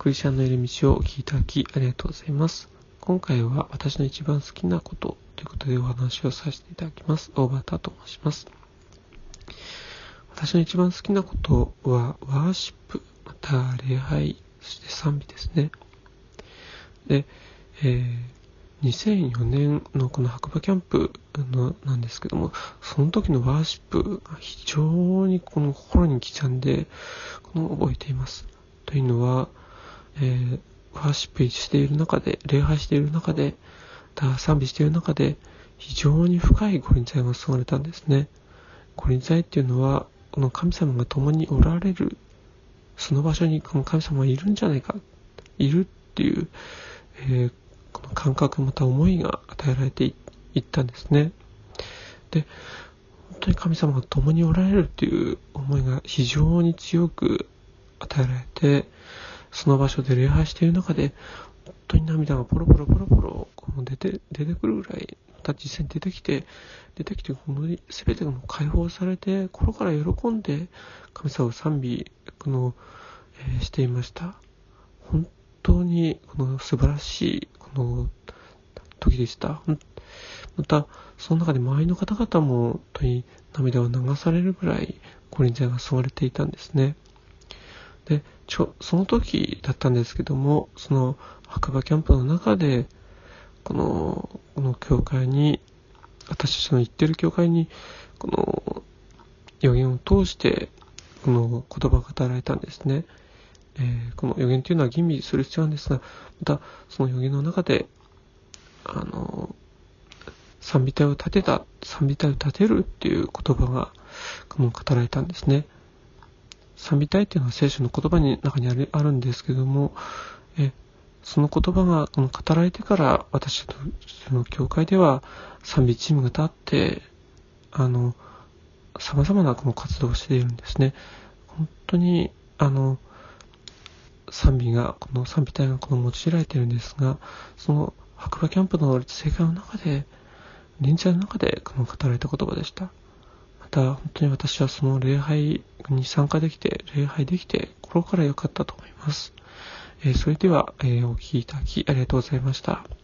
クリスチャンのいる道をお聞きいただきありがとうございます。今回は私の一番好きなことということでお話をさせていただきます。大畑と申します。私の一番好きなことはワーシップ、また礼拝、そして賛美ですね。で、2004年のこの白馬キャンプなんですけども、その時のワーシップが非常にこの心に刻んで覚えています。というのは、ワーシップしている中で、礼拝している中で、賛美している中で、非常に深い御臨在が注がれたんですね。御臨在っていうのは、この神様が共におられる、その場所にこの神様がいるんじゃないか、いるっていう、この感覚、また思いが与えられていったんですね。で、本当に神様が共におられるっていう思いが非常に強く与えられて、その場所で礼拝している中で、本当に涙がポロポロ出てくるぐらい、また実際に出てきて、この全てが解放されて、心から喜んで神様を賛美していました。本当にこの素晴らしいこの時でした。またその中で周りの方々も本当に涙を流されるぐらい御臨在が注がれていたんですね。で、その時だったんですけども、その白馬キャンプの中でこの教会に、私たちの行ってる教会にこの予言を通してこの言葉が語られたんですね。この予言というのは吟味する必要なんですが、またその予言の中で賛美隊を立てるっていう言葉が語られたんですね。賛美隊っていうのは聖書の言葉の中にあるんですけども、その言葉が語られてから、私たちの教会では賛美チームが立って様々なこの活動をしているんですね。本当に賛美隊が用いられているんですが、その白馬キャンプの聖会の中で、臨在の中で語られた言葉でした。また本当に私はその礼拝に参加できて、礼拝できて心から良かったと思います。それでは、お聞きいただきありがとうございました。